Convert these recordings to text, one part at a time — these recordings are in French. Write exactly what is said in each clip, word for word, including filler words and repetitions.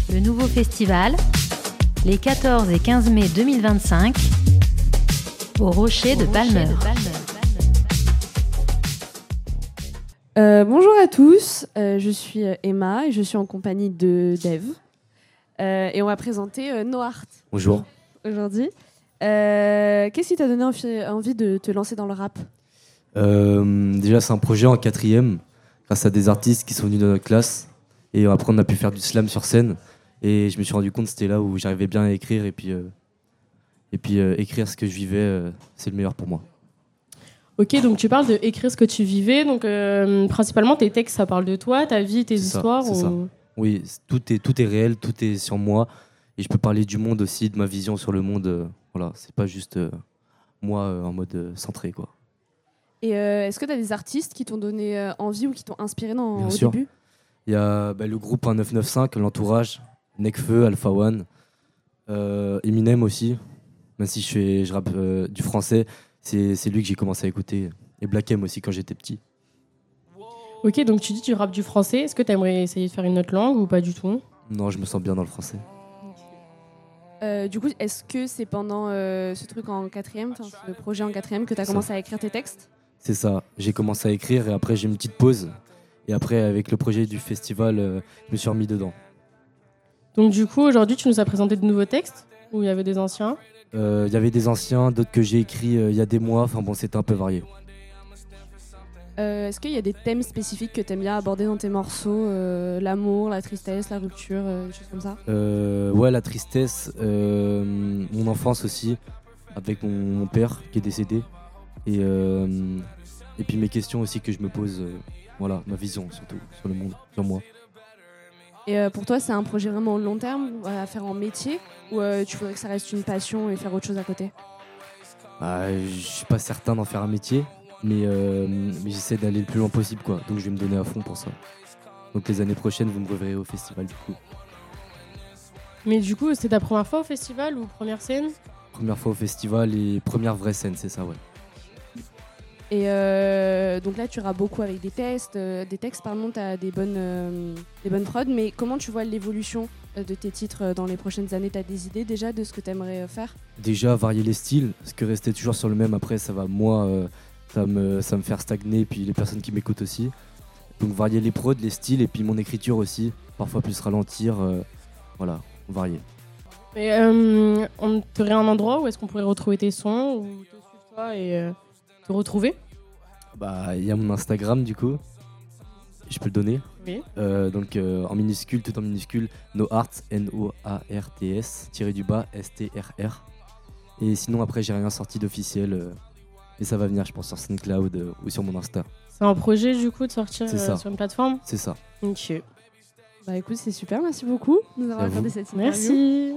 Le nouveau festival, les quatorze et quinze mai deux mille vingt-cinq, au Rocher de Palmer. Euh, bonjour à tous, euh, je suis Emma et je suis en compagnie de Dev. Euh, et on va présenter euh, No Art. Bonjour. Aujourd'hui. Euh, qu'est-ce qui t'a donné envie, envie de te lancer dans le rap ? euh, Déjà, c'est un projet en quatrième, grâce à des artistes qui sont venus dans notre classe. Et après, on a pu faire du slam sur scène. Et je me suis rendu compte que c'était là où j'arrivais bien à écrire. Et puis, euh, et puis euh, écrire ce que je vivais, euh, c'est le meilleur pour moi. Ok, donc tu parles de écrire ce que tu vivais. Donc, euh, principalement, tes textes, ça parle de toi, ta vie, tes C'est histoires. ça, c'est ou... ça. Oui, tout est, tout est réel, tout est sur moi. Et je peux parler du monde aussi, de ma vision sur le monde. Euh, voilà, c'est pas juste euh, moi euh, en mode euh, centré, quoi. Et euh, est-ce que tu as des artistes qui t'ont donné euh, envie ou qui t'ont inspiré dans, Bien au sûr. début ? Il y a bah, le groupe un neuf neuf cinq, l'entourage, Nekfeu, Alpha One, euh, Eminem aussi. Même si je, fais, je rappe euh, du français, c'est, c'est lui que j'ai commencé à écouter. Et Black M aussi quand j'étais petit. Ok, donc tu dis tu rappes du français. Est-ce que tu aimerais essayer de faire une autre langue ou pas du tout ? Non, je me sens bien dans le français. Euh, du coup, est-ce que c'est pendant euh, ce truc en quatrième, le projet en quatrième, que tu as Ça. commencé à écrire tes textes ? C'est ça, j'ai commencé à écrire et après j'ai une petite pause. Et après, avec le projet du festival, euh, je me suis remis dedans. Donc du coup, aujourd'hui, tu nous as présenté de nouveaux textes ou il y avait des anciens ? Il euh, y avait des anciens, d'autres que j'ai écrits il euh, y a des mois. Enfin bon, c'était un peu varié. Euh, est-ce qu'il y a des thèmes spécifiques que tu aimes bien aborder dans tes morceaux ? euh, L'amour, la tristesse, la rupture, euh, des choses comme ça ? Euh, ouais, la tristesse, euh, mon enfance aussi, avec mon, mon père qui est décédé. Et, euh, et puis mes questions aussi que je me pose, euh, voilà, ma vision surtout sur le monde, sur moi. Et euh, pour toi, c'est un projet vraiment long terme à faire en métier ou euh, tu voudrais que ça reste une passion et faire autre chose à côté ? Bah, je suis pas certain d'en faire un métier, mais, euh, mais j'essaie d'aller le plus loin possible, quoi. Donc je vais me donner à fond pour ça. Donc les années prochaines, vous me reverrez au festival du coup. Mais du coup, c'est ta première fois au festival ou première scène ? Première fois au festival et première vraie scène, c'est ça, ouais. Et euh, donc là, tu rappes beaucoup avec des textes, euh, des textes, pardon, tu as des bonnes, euh, des bonnes prods, mais comment tu vois l'évolution de tes titres dans les prochaines années ? Tu as des idées déjà de ce que tu aimerais faire ? Déjà, varier les styles, parce que rester toujours sur le même, après, ça va, moi, euh, ça, me, ça me faire stagner, puis les personnes qui m'écoutent aussi. Donc varier les prods, les styles, et puis mon écriture aussi, parfois plus ralentir, euh, voilà, varier. Et euh, on aurait un endroit où est-ce qu'on pourrait retrouver tes sons ou te suivre toi et euh, te retrouver ? Bah, il y a mon Instagram du coup, je peux le donner. Oui. Euh, donc euh, en minuscule, tout en minuscule, No Art, N O A R T S, tiré du bas, S T R R. Et sinon après j'ai rien sorti d'officiel, euh, et ça va venir je pense sur SoundCloud euh, ou sur mon Insta. C'est un projet du coup de sortir C'est euh, ça. sur une plateforme ? C'est ça. Ok. Bah écoute, c'est super, merci beaucoup de nous avoir À accordé vous. cette interview. Merci.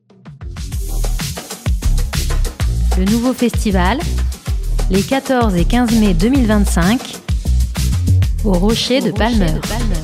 Le nouveau festival, les quatorze et quinze mai deux mille vingt-cinq, au Rocher de Palmer.